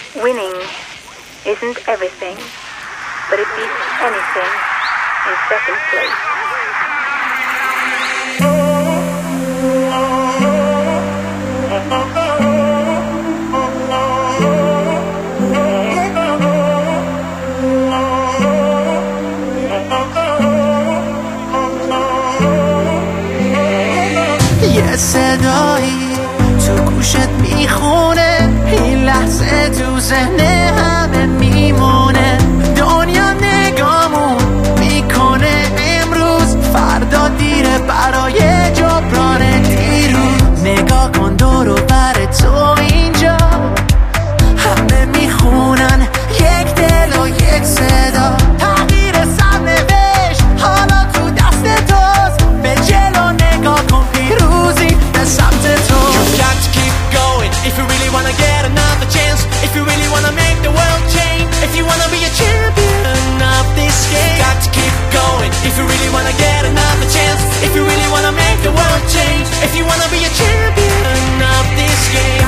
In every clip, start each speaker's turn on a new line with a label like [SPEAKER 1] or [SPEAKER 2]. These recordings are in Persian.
[SPEAKER 1] Winning isn't everything, but it beats anything in second place.
[SPEAKER 2] یه صدایی تو گوشت میخونه، این لحظه تو ذهن همه میمونه. دنیا نگامون میکنه امروز، فردا دیره برای جبران دیروز. نگاه کن دور و بر تو اینجا، همه میخونن یک دل و یک صدا. تغییر سرنوشت حالا تو دست توست، به جلو نگاه کن پیروزی به سمت تو.
[SPEAKER 3] You've got to keep going if you really wanna get another chance, if you really wanna make the world change, if you wanna be a champion of this game. You've got to keep going if you really wanna get another chance, if you really wanna make the world change, if you wanna be a champion of this game.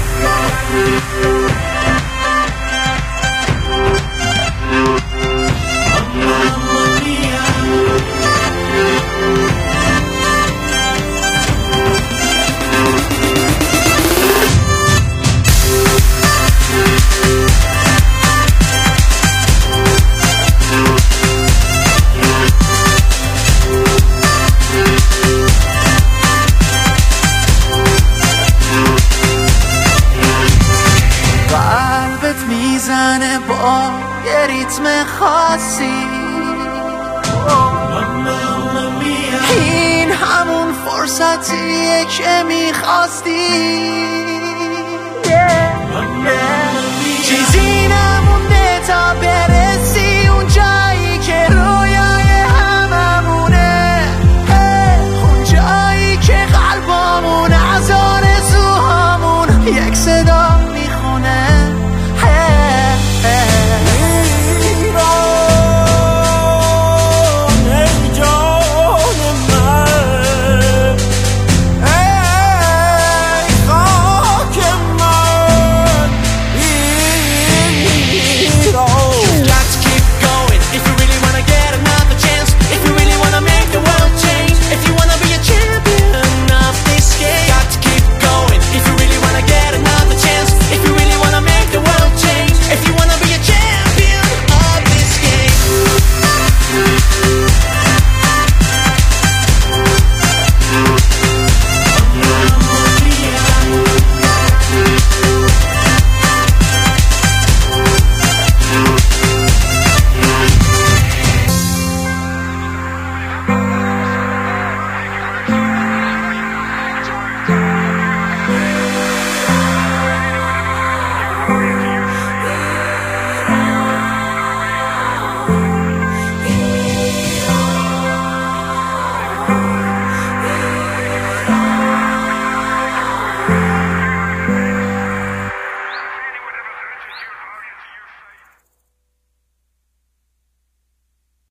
[SPEAKER 2] قلبت میزنه با یه ریتم خاصی، این همون فرصتیه که میخواستی. چیزی نمونده تا برسی اون جایی که رویای هممونه، اون جایی که قلبامون از آرزوهامون یک